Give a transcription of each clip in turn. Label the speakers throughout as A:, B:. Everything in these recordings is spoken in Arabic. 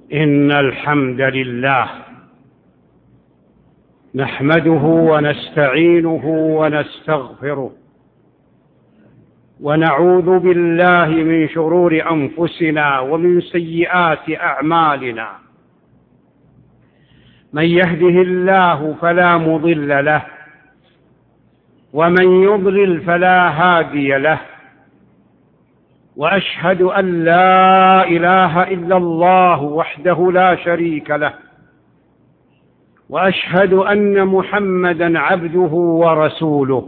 A: إن الحمد لله نحمده ونستعينه ونستغفره ونعوذ بالله من شرور أنفسنا ومن سيئات أعمالنا. من يهده الله فلا مضل له ومن يضلل فلا هادي له، وأشهد أن لا إله إلا الله وحده لا شريك له، وأشهد أن محمدًا عبده ورسوله.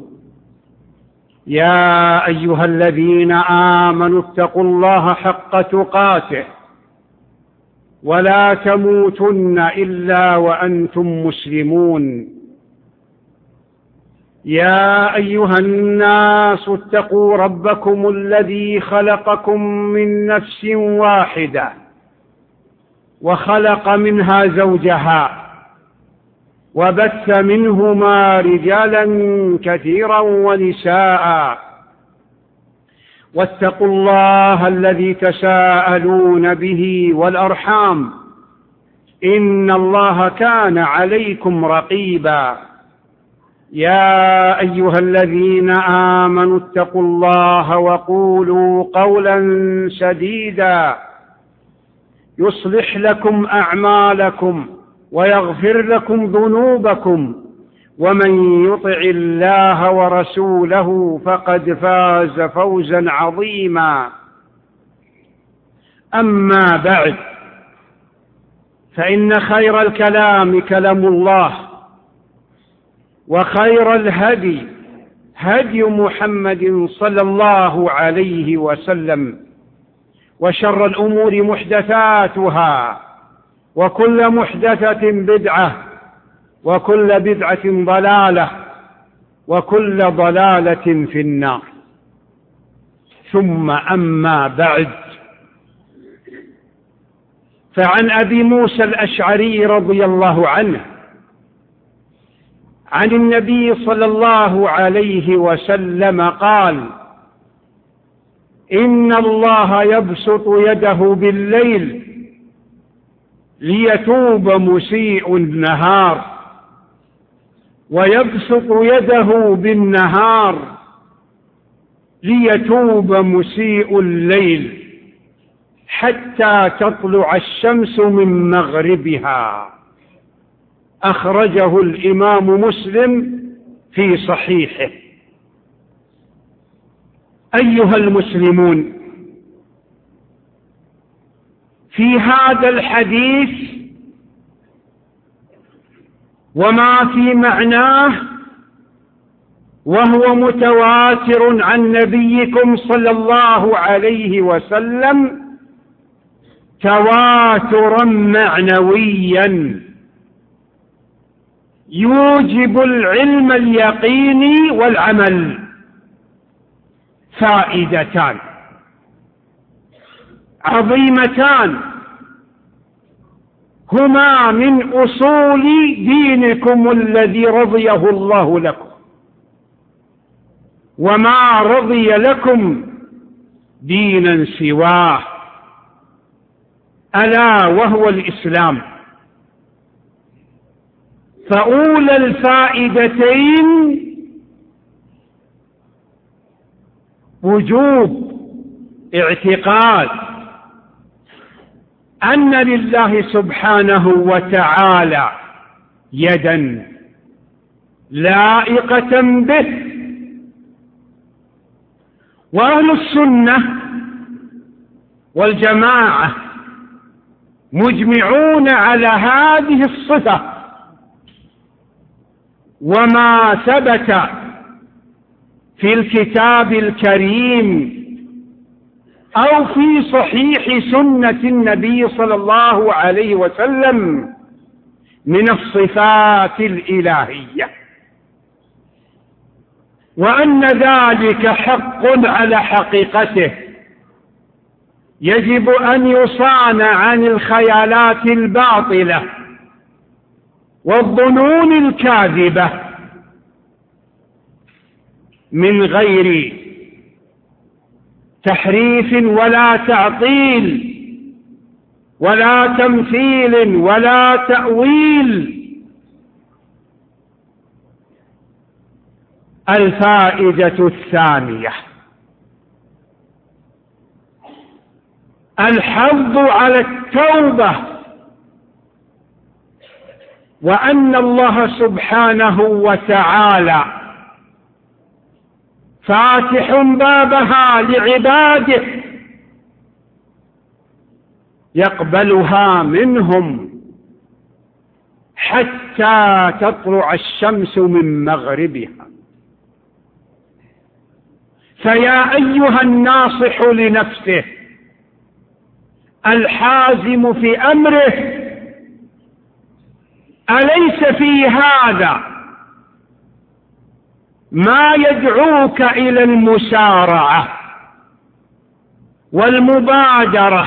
A: يا أيها الذين آمنوا اتقوا الله حق تقاته ولا تموتن إلا وأنتم مسلمون. يا أيها الناس اتقوا ربكم الذي خلقكم من نفس واحدة وخلق منها زوجها وبث منهما رجالا كثيرا ونساء، واتقوا الله الذي تساءلون به والأرحام، إن الله كان عليكم رقيبا. يا أيها الذين آمنوا اتقوا الله وقولوا قولا سديدا يصلح لكم أعمالكم ويغفر لكم ذنوبكم، ومن يطع الله ورسوله فقد فاز فوزا عظيما. أما بعد، فإن خير الكلام كلام الله، وخير الهدي هدي محمد صلى الله عليه وسلم، وشر الأمور محدثاتها، وكل محدثة بدعة، وكل بدعة ضلالة، وكل ضلالة في النار. ثم أما بعد، فعن أبي موسى الأشعري رضي الله عنه عن النبي صلى الله عليه وسلم قال: إن الله يبسط يده بالليل ليتوب مسيء النهار، ويبسط يده بالنهار ليتوب مسيء الليل حتى تطلع الشمس من مغربها. أخرجه الإمام مسلم في صحيحه. أيها المسلمون، في هذا الحديث وما في معناه، وهو متواتر عن نبيكم صلى الله عليه وسلم تواترا معنويا يوجب العلم اليقيني والعمل. فائدتان عظيمتان هما من أصول دينكم الذي رضيه الله لكم، وما رضي لكم دينا سواه، ألا وهو الإسلام. فأولى الفائدتين وجوب اعتقاد أن لله سبحانه وتعالى يدا لائقة به. وأهل السنة والجماعة مجمعون على هذه الصفة، وما ثبت في الكتاب الكريم أو في صحيح سنة النبي صلى الله عليه وسلم من الصفات الإلهية، وأن ذلك حق على حقيقته، يجب أن يصان عن الخيالات الباطلة والظنون الكاذبة من غير تحريف ولا تعطيل ولا تمثيل ولا تأويل. الفائدة الثانية: الحض على التوبة، وأن الله سبحانه وتعالى فاتح بابها لعباده يقبلها منهم حتى تطلع الشمس من مغربها. فيا أيها الناصح لنفسه الحازم في أمره، أليس في هذا ما يدعوك إلى المسارعة والمبادرة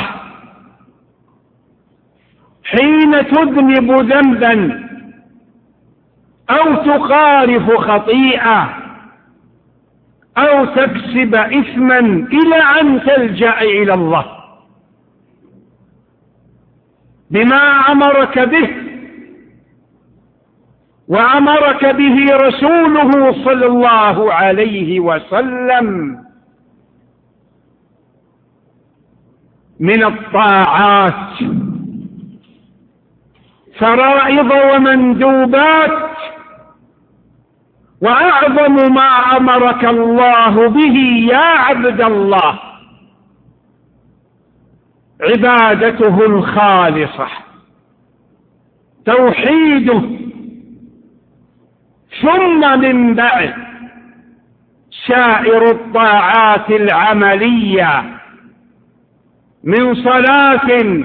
A: حين تذنب ذنبا أو تقارف خطيئة أو تكسب إثما إلى أن تلجأ إلى الله بما أمرك به وأمرك به رسوله صلى الله عليه وسلم من الطاعات، فرائض ومندوبات. وأعظم ما أمرك الله به يا عبد الله عبادته الخالصة، توحيده، ثم من بعد سائر الطاعات العملية من صلاة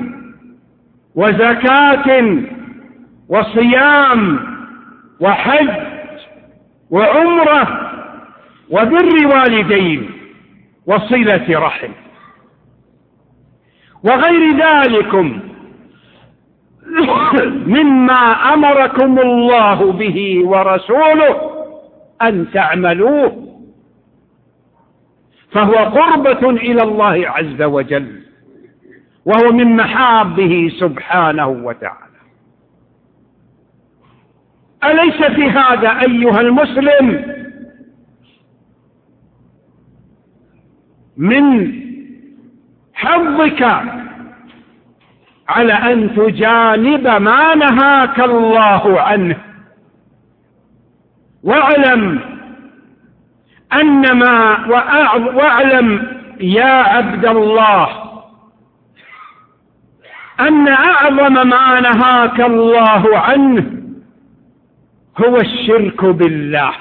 A: وزكاة وصيام وحج وعمرة وبر والدين وصلة رحم وغير ذلكم مما أمركم الله به ورسوله أن تعملوه، فهو قربة إلى الله عز وجل، وهو من محابه سبحانه وتعالى. أليس في هذا أيها المسلم من حظك على أن تجانب ما نهاك الله عنه؟ واعلم يا عبد الله أن أعظم ما نهاك الله عنه هو الشرك بالله.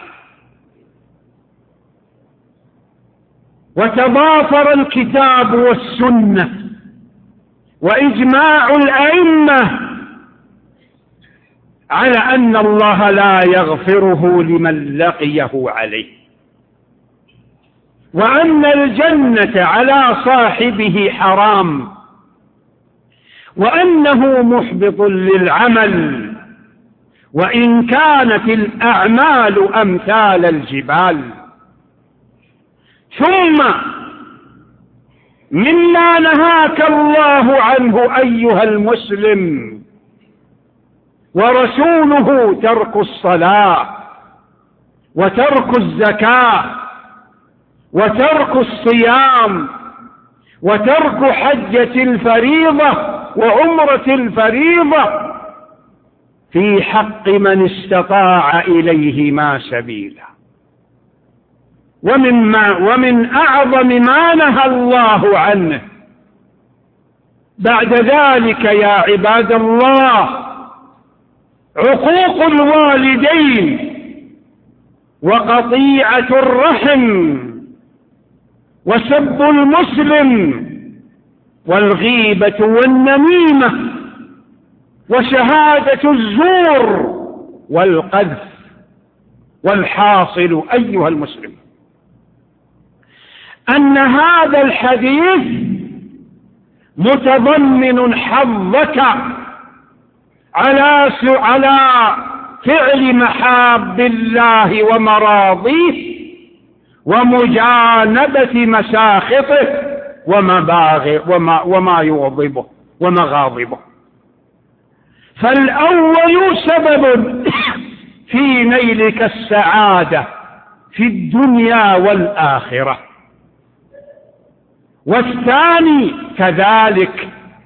A: وتضافر الكتاب والسنة وإجماع الأئمة على أن الله لا يغفره لمن لقيه عليه، وأن الجنة على صاحبه حرام، وأنه محبط للعمل، وإن كانت الأعمال أمثال الجبال. ثم مما نهاك الله عنه أيها المسلم ورسوله ترك الصلاة وترك الزكاة وترك الصيام وترك حجة الفريضة وعمرة الفريضة في حق من استطاع إليهما سبيلا. ومن أعظم ما نهى الله عنه بعد ذلك يا عباد الله عقوق الوالدين وقطيعة الرحم وسب المسلم والغيبة والنميمة وشهادة الزور والقذف. والحاصل أيها المسلم أن هذا الحديث متضمن حظك على فعل محاب الله ومراضيه ومجانبة مساخطه وما يغضبه. ومغاضبه. فالأول سبب في نيلك السعادة في الدنيا والآخرة، والثاني كذلك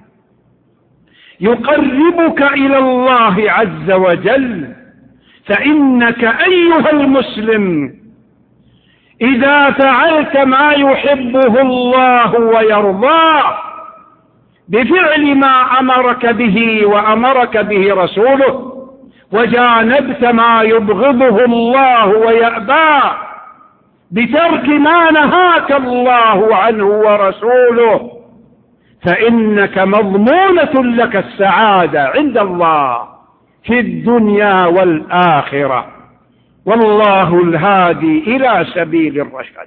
A: يقربك إلى الله عز وجل. فإنك أيها المسلم إذا فعلت ما يحبه الله ويرضاه بفعل ما أمرك به وأمرك به رسوله، وجانبت ما يبغضه الله ويأباه بترك ما نهاك الله عنه ورسوله، فإنك مضمونة لك السعادة عند الله في الدنيا والآخرة، والله الهادي إلى سبيل الرشاد.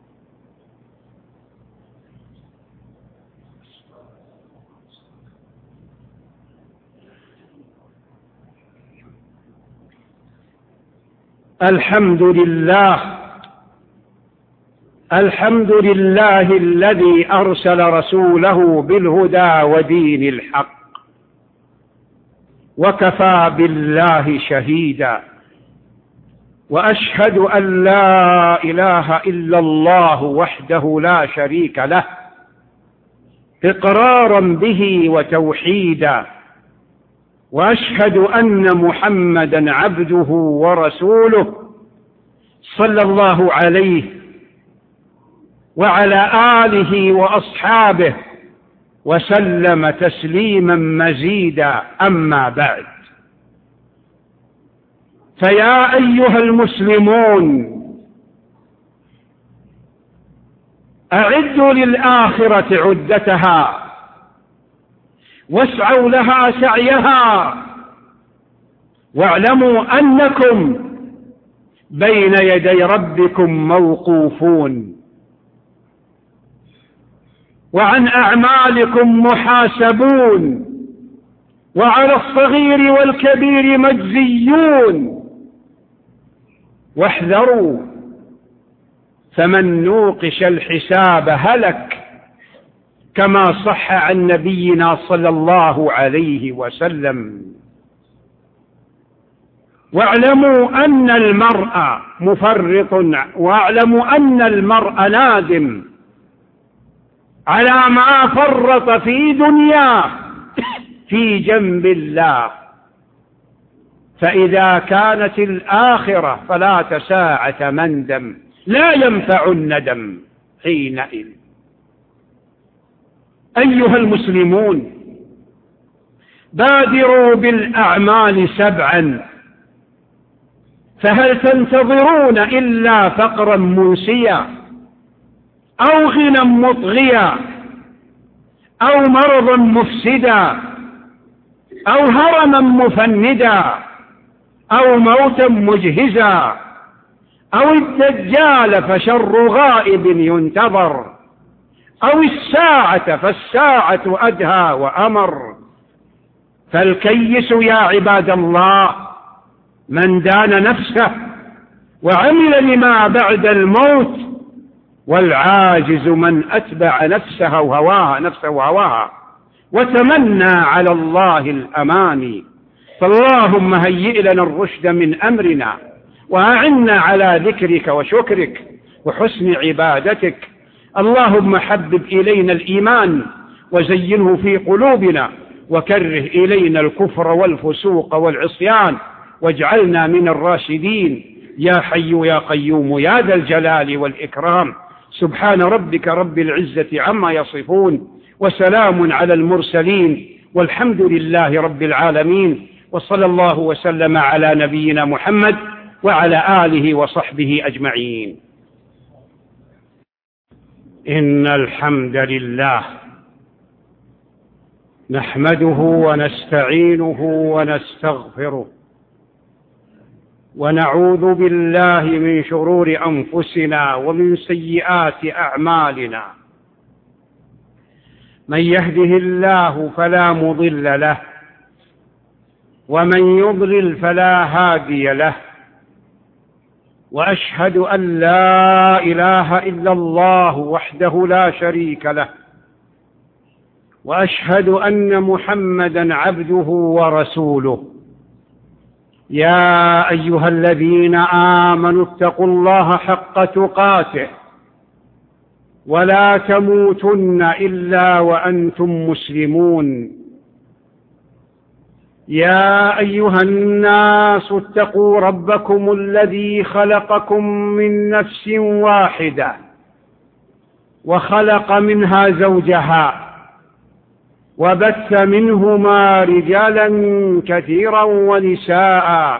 A: الحمد لله، الحمد لله الذي أرسل رسوله بالهدى ودين الحق، وكفى بالله شهيدا، وأشهد أن لا إله إلا الله وحده لا شريك له إقرارا به وتوحيدا، وأشهد أن محمدا عبده ورسوله صلى الله عليه وعلى آله وأصحابه وسلم تسليما مزيدا. أما بعد، فيا أيها المسلمون أعدوا للآخرة عدتها واسعوا لها سعيها، واعلموا أنكم بين يدي ربكم موقوفون، وعن أعمالكم محاسبون، وعلى الصغير والكبير مجزيون. واحذروا، فمن نوقش الحساب هلك، كما صح عن نبينا صلى الله عليه وسلم. واعلموا أن المرء مفرط، واعلموا أن المرء نادم على ما فرط في دنياه في جنب الله، فإذا كانت الآخرة فلا ساعة مندم، لا ينفع الندم حينئذ. أيها المسلمون، بادروا بالأعمال 7، فهل تنتظرون إلا فقرا منسيا أو غنى مطغيا أو مرضا مفسدا أو هرما مفندا أو موتا مجهزا أو الدجال فشر غائب ينتظر أو الساعة فالساعة أدهى وأمر؟ فالكيس يا عباد الله من دان نفسه وعمل لما بعد الموت، والعاجز من أتبع نفسه وهواها وتمنى على الله الأماني. فاللهم هيئ لنا الرشد من أمرنا، وأعنا على ذكرك وشكرك وحسن عبادتك. اللهم حبب إلينا الإيمان وزينه في قلوبنا، وكره إلينا الكفر والفسوق والعصيان، واجعلنا من الراشدين يا حي يا قيوم يا ذا الجلال والإكرام. سبحان ربك رب العزة عما يصفون، وسلام على المرسلين، والحمد لله رب العالمين، وصلى الله وسلم على نبينا محمد وعلى آله وصحبه أجمعين. إن الحمد لله نحمده ونستعينه ونستغفره، ونعوذ بالله من شرور أنفسنا ومن سيئات أعمالنا. من يهده الله فلا مضل له، ومن يضلل فلا هادي له، وأشهد أن لا إله إلا الله وحده لا شريك له، وأشهد أن محمدا عبده ورسوله. يا أيها الذين آمنوا اتقوا الله حق تقاته ولا تموتن إلا وأنتم مسلمون. يا أيها الناس اتقوا ربكم الذي خلقكم من نفس واحدة وخلق منها زوجها وبث منهما رجالا كثيرا ونساء،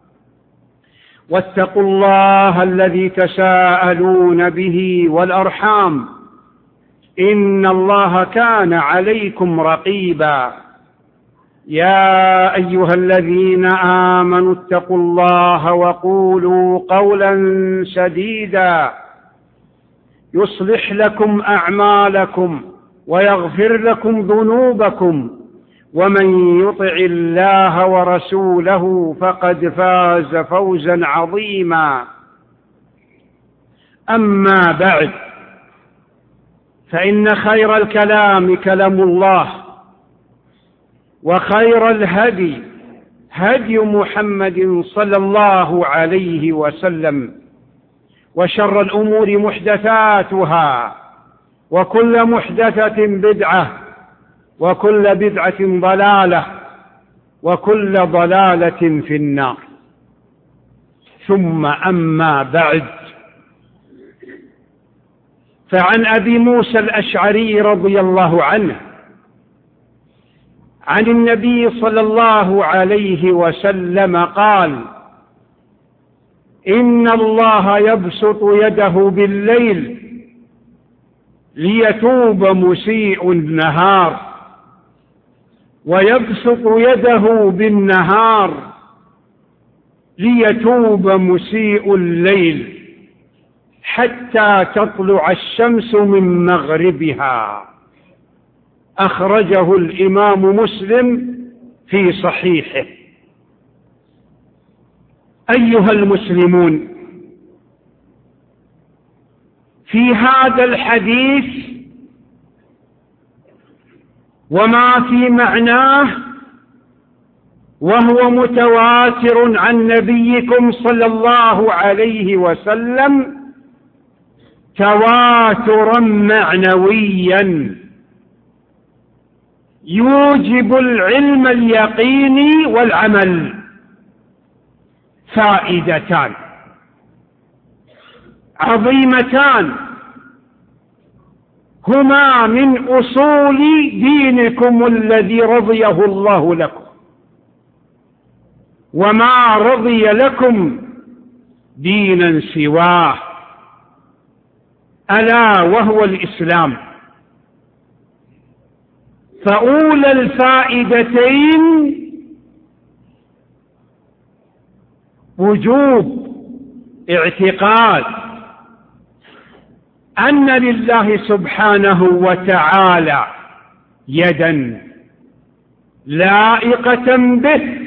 A: واتقوا الله الذي تساءلون به والأرحام إن الله كان عليكم رقيبا. يا أيها الذين آمنوا اتقوا الله وقولوا قولا سديدا يصلح لكم أعمالكم ويغفر لكم ذنوبكم، ومن يطع الله ورسوله فقد فاز فوزا عظيما. أما بعد، فإن خير الكلام كلام الله، وخير الهدي هدي محمد صلى الله عليه وسلم، وشر الأمور محدثاتها، وكل محدثة بدعة، وكل بدعة ضلالة، وكل ضلالة في النار. ثم أما بعد، فعن أبي موسى الأشعري رضي الله عنه عن النبي صلى الله عليه وسلم قال: إن الله يبسط يده بالليل ليتوب مسيء النهار، ويبسط يده بالنهار ليتوب مسيء الليل حتى تطلع الشمس من مغربها. أخرجه الإمام مسلم في صحيحه. أيها المسلمون، في هذا الحديث وما في معناه، وهو متواتر عن نبيكم صلى الله عليه وسلم تواترا معنويا يوجب العلم اليقيني والعمل. فائدتان عظيمتان هما من أصول دينكم الذي رضيه الله لكم، وما رضي لكم دينا سواه، ألا وهو الإسلام. فأولى الفائدتين وجوب اعتقاد أن لله سبحانه وتعالى يدا لائقة به.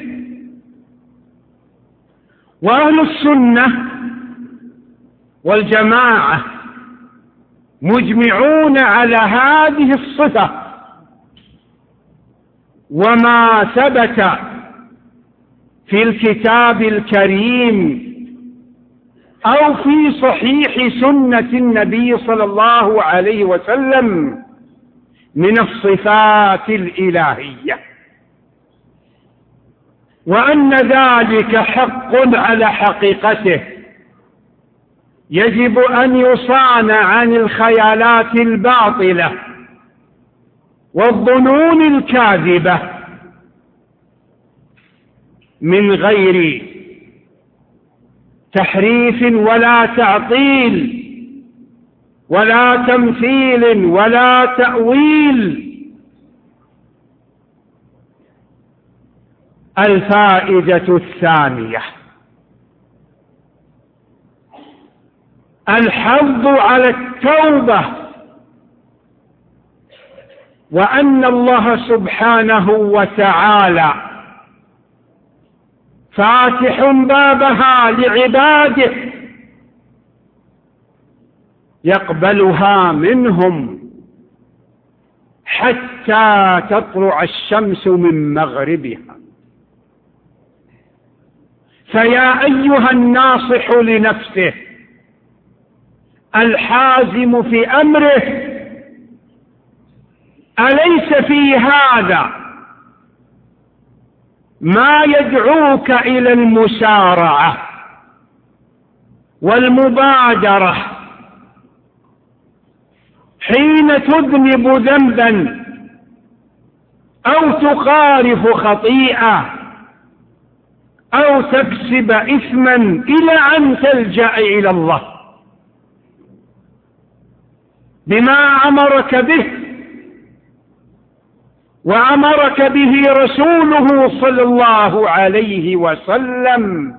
A: وأهل السنة والجماعة مجمعون على هذه الصفة، وما ثبت في الكتاب الكريم أو في صحيح سنة النبي صلى الله عليه وسلم من الصفات الإلهية، وأن ذلك حق على حقيقته، يجب أن يصان عن الخيالات الباطلة والظنون الكاذبة من غير تحريف ولا تعطيل ولا تمثيل ولا تأويل. الفائدة الثانية الحظ على التوبة، وأن الله سبحانه وتعالى فاتح بابها لعباده يقبلها منهم حتى تطلع الشمس من مغربها. فيا أيها الناصح لنفسه الحازم في أمره، أليس في هذا ما يدعوك إلى المسارعة والمبادرة حين تذنب ذنبا أو تقارف خطيئة أو تكسب إثما إلى أن تلجأ إلى الله بما أمرك به وأمرك به رسوله صلى الله عليه وسلم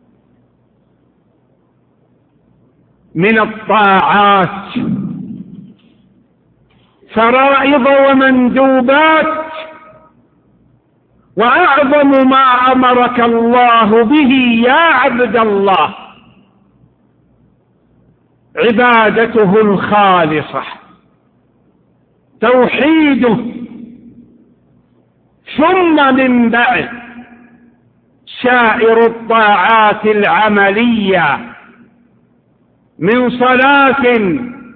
A: من الطاعات، فرائض ومندوبات. وأعظم ما أمرك الله به يا عبد الله عبادته الخالصة، توحيده، ثم من بعد سائر الطاعات العملية من صلاة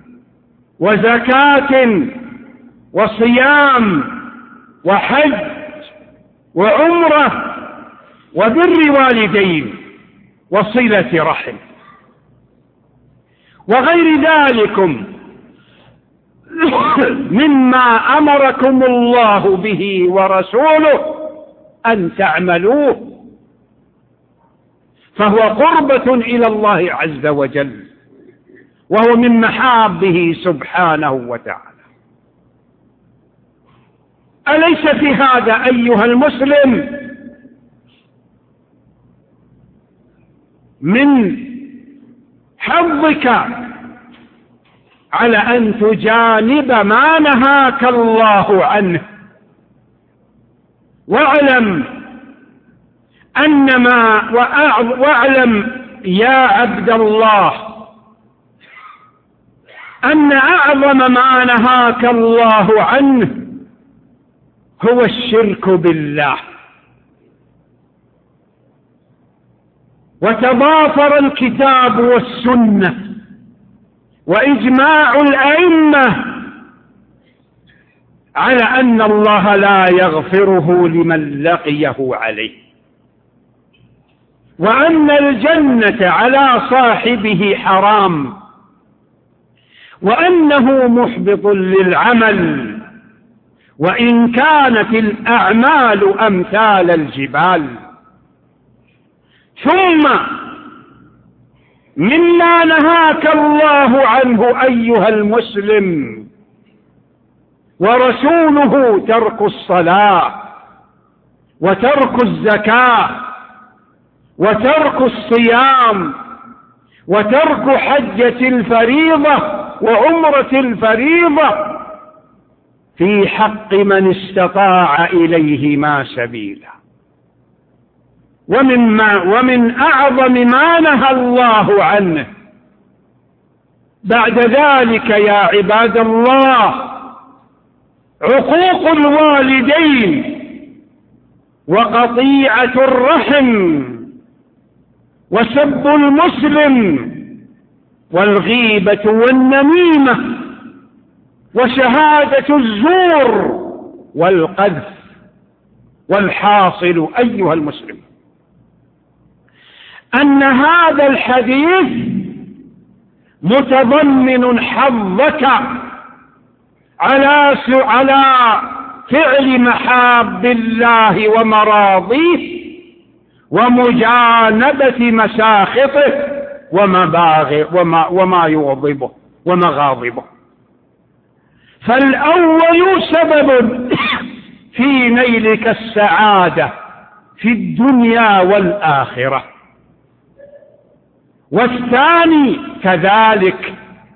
A: وزكاة وصيام وحج وعمرة وبر والدين وصلة رحم وغير ذلكم مما أمركم الله به ورسوله أن تعملوه، فهو قربة إلى الله عز وجل، وهو من محابه سبحانه وتعالى. أليس في هذا أيها المسلم من حظك على أن تجانب ما نهاك الله عنه؟ واعلم يا عبد الله أن أعظم ما نهاك الله عنه هو الشرك بالله. وتضافر الكتاب والسنة وإجماع الأئمة على أن الله لا يغفره لمن لقيه عليه، وأن الجنة على صاحبه حرام، وأنه محبط للعمل، وإن كانت الأعمال أمثال الجبال. ثم مما نهاك الله عنه أيها المسلم ورسوله ترك الصلاة وترك الزكاة وترك الصيام وترك حجة الفريضة وعمرة الفريضة في حق من استطاع إليهما سبيلا. ومن أعظم ما نهى الله عنه بعد ذلك يا عباد الله عقوق الوالدين وقطيعة الرحم وسب المسلم والغيبة والنميمة وشهادة الزور والقذف. والحاصل أيها المسلم أن هذا الحديث متضمن حظك على فعل محاب الله ومراضيه ومجانبة مساخطه وما يغضبه ومغاضبه. فالأول سبب في نيلك السعادة في الدنيا والآخرة، والثاني كذلك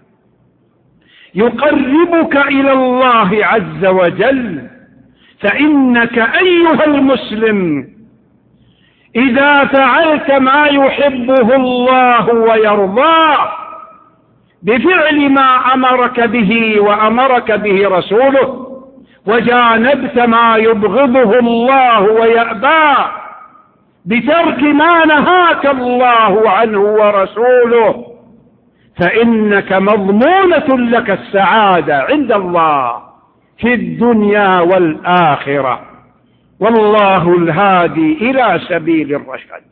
A: يقربك إلى الله عز وجل. فإنك أيها المسلم إذا فعلت ما يحبه الله ويرضاه بفعل ما أمرك به وأمرك به رسوله وجانبت ما يبغضه الله ويأباه بترك ما نهاك الله عنه ورسوله، فإنك مضمونة لك السعادة عند الله في الدنيا والآخرة، والله الهادي إلى سبيل الرشاد.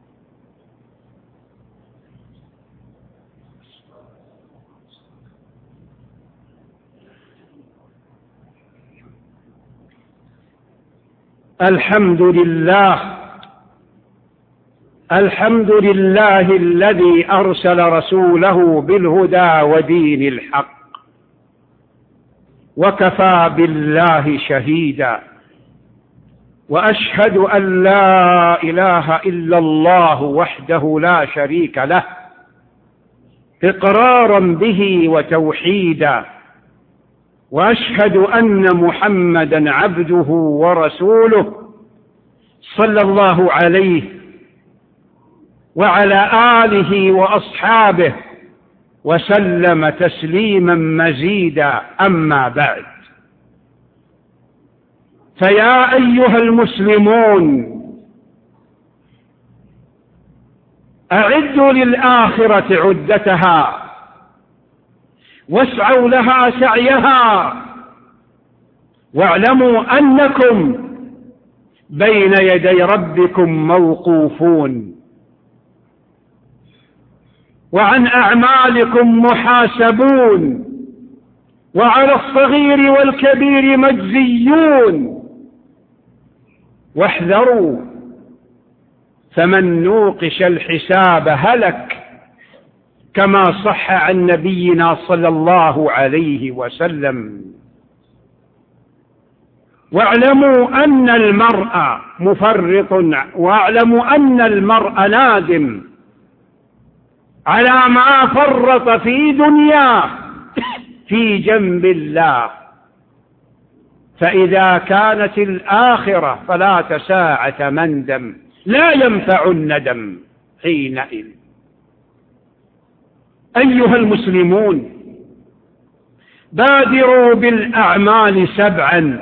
A: الحمد لله الذي أرسل رسوله بالهدى ودين الحق، وكفى بالله شهيدا، وأشهد أن لا إله إلا الله وحده لا شريك له إقرارا به وتوحيدا، وأشهد أن محمدا عبده ورسوله صلى الله عليه وعلى آله وأصحابه وسلم تسليما مزيدا. أما بعد، فيا أيها المسلمون، أعدوا للآخرة عدتها واسعوا لها سعيها، واعلموا أنكم بين يدي ربكم موقوفون، وعن أعمالكم محاسبون، وعلى الصغير والكبير مجزيون. واحذروا، فمن نوقش الحساب هلك، كما صح عن نبينا صلى الله عليه وسلم. واعلموا أن المرء مفرط، واعلموا أن المرء نادم على ما فرط في دنياه في جنب الله، فإذا كانت الآخرة فلا ساعة مندم، لا ينفع الندم حينئذ. أيها المسلمون، بادروا بالأعمال 7،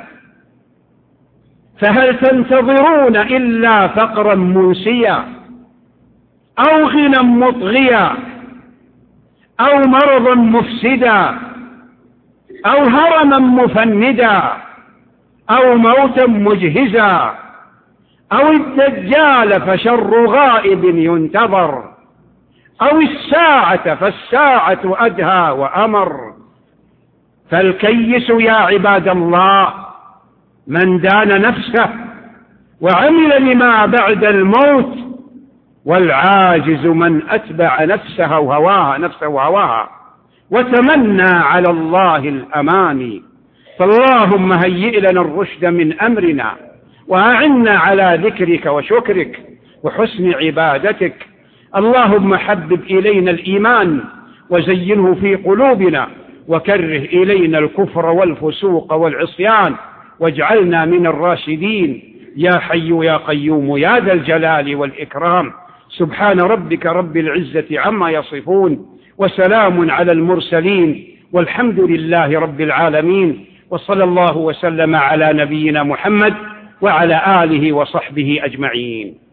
A: فهل تنتظرون إلا فقرا منسيا أو غنى مطغيا أو مرضا مفسدا أو هرما مفندا أو موتا مجهزا أو الدجال فشر غائب ينتظر أو الساعة فالساعة أدهى وأمر؟ فالكيس يا عباد الله من دان نفسه وعمل لما بعد الموت، والعاجز من أتبع نفسه وهواها وتمنى على الله الأماني. فاللهم هيئ لنا الرشد من أمرنا، وأعنا على ذكرك وشكرك وحسن عبادتك. اللهم حبب إلينا الإيمان وزينه في قلوبنا، وكره إلينا الكفر والفسوق والعصيان، واجعلنا من الراشدين يا حي يا قيوم يا ذا الجلال والإكرام. سبحان ربك رب العزة عما يصفون، وسلام على المرسلين، والحمد لله رب العالمين، وصلى الله وسلم على نبينا محمد وعلى آله وصحبه أجمعين.